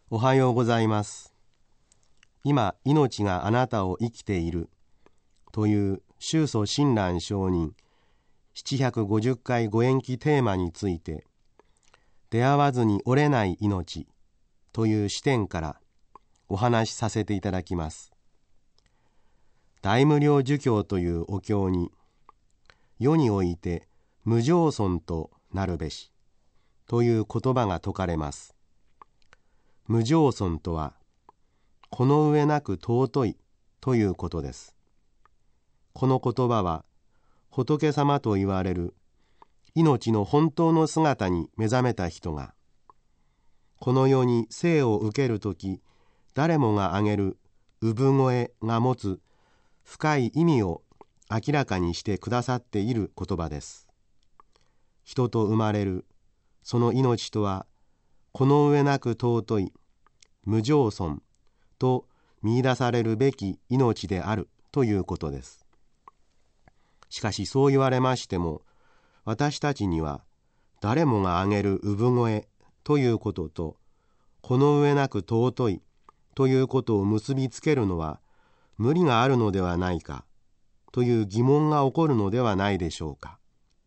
おはようございます。今、命があなたを生きているという宗祖親鸞上人750回ご縁起テーマについて、出会わずに折れない命という視点からお話しさせていただきます。大無量寿経というお経に、世において無常尊となるべしという言葉が説かれます。無常尊とは、この上なく尊いということです。この言葉は、仏様と言われる命の本当の姿に目覚めた人が、この世に生を受けるとき、誰もが挙げる産声が持つ深い意味を明らかにしてくださっている言葉です。人と生まれるその命とは、この上なく尊い無常尊と見出されるべき命であるということです。しかしそう言われましても、私たちには誰もが挙げる産声ということと、この上なく尊いということを結びつけるのは無理があるのではないかという疑問が起こるのではないでしょうか。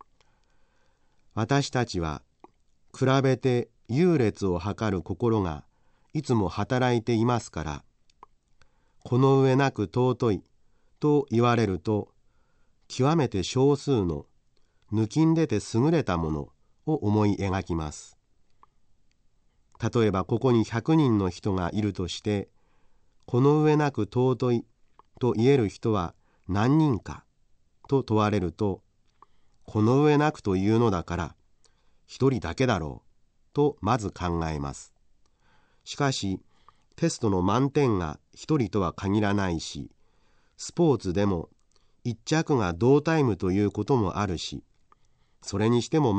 私たちは比べて優劣を図る心がいつも働いていますから、この上なく尊いと言われると、極めて少数の抜きんでて優れたものを思い描きます。例えばここに100人の人がいるとして、この上なく尊いと言える人は何人かと問われると、この上なくというのだから一人だけだろうとまず考えます。しかしテストの満点が一人とは限らないし、スポーツでも一着が同タイムということもあるし、それにしても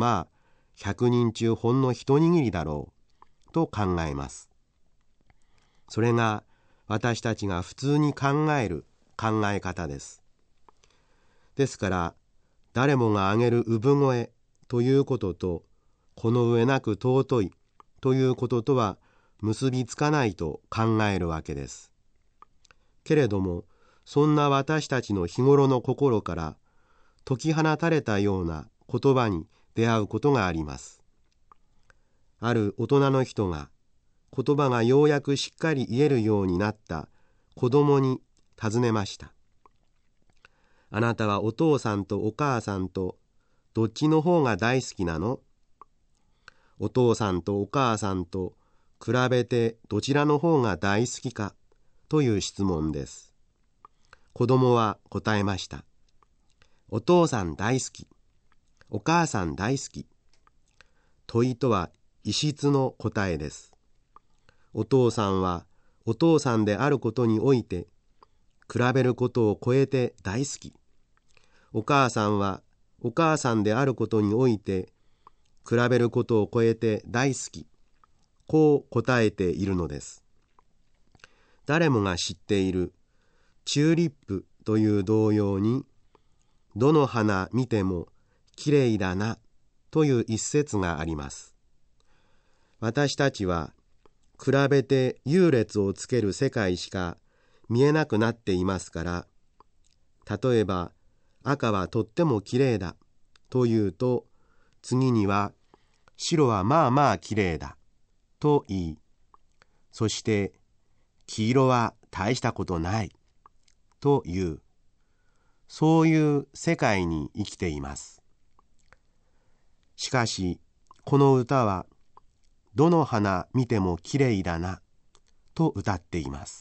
100人中ほんの一握りだろうと考えます。それが私たちが普通に考える考え方です。ですから誰もが挙げる産声ということと、この上なく尊いということとは結びつかないと考えるわけです。けれども、そんな私たちの日頃の心から解き放たれたような言葉に出会うことがあります。ある大人の人が、言葉がようやくしっかり言えるようになった子供に尋ねました。あなたはお父さんとお母さんとどっちの方が大好きなの？お父さんとお母さんと比べてどちらの方が大好きかという質問です。子供は答えました。お父さん大好き、お母さん大好き。問いとは異質の答えです。お父さんはお父さんであることにおいて比べることを超えて大好き。お母さんはお母さんであることにおいて比べることを超えて大好き。こう答えているのです。誰もが知っているチューリップという童謡に、どの花見てもきれいだなという一節があります。私たちは比べて優劣をつける世界しか見えなくなっていますから、例えば赤はとってもきれいだというと、次には白はまあまあきれいだと言い、そして黄色は大したことないという、そういう世界に生きています。しかしこの歌は、どの花見てもきれいだなと歌っています。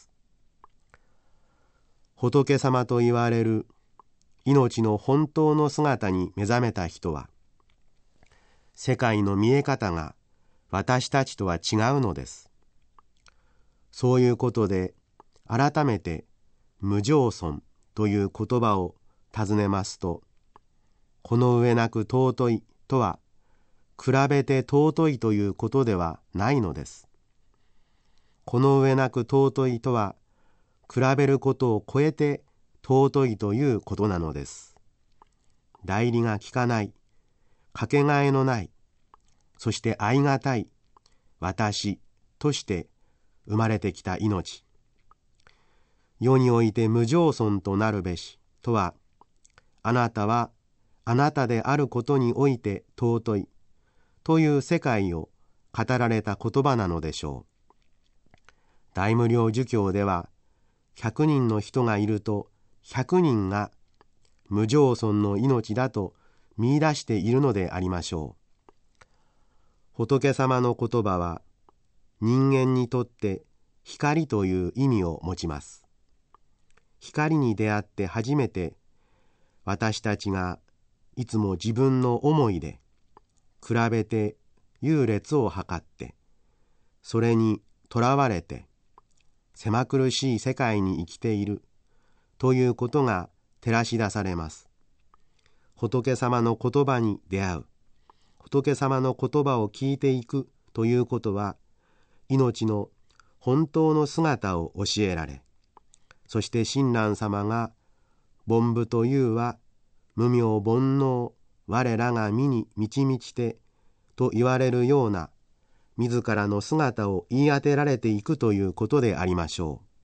仏様と言われる命の本当の姿に目覚めた人は、世界の見え方が私たちとは違うのです。そういうことで、改めて無常尊という言葉を尋ねますと、この上なく尊いとは、比べて尊いということではないのです。この上なく尊いとは、比べることを超えて尊いということなのです。代理がきかない、かけがえのない、そして愛がたい私として生まれてきた命。世において無常尊となるべしとは、あなたはあなたであることにおいて尊いという世界を語られた言葉なのでしょう。大無量寿経では、100人の人がいると100人が無常尊の命だと見出しているのでありましょう。仏様の言葉は人間にとって光という意味を持ちます。光に出会って初めて、私たちがいつも自分の思いで比べて優劣を測って、それにとらわれて狭苦しい世界に生きているということが照らし出されます。仏様の言葉に出会う、仏様の言葉を聞いていくということは、命の本当の姿を教えられ、そして親鸞様が凡夫というは無明煩悩我らが身に満ち満ちてと言われるような自らの姿を言い当てられていくということでありましょう。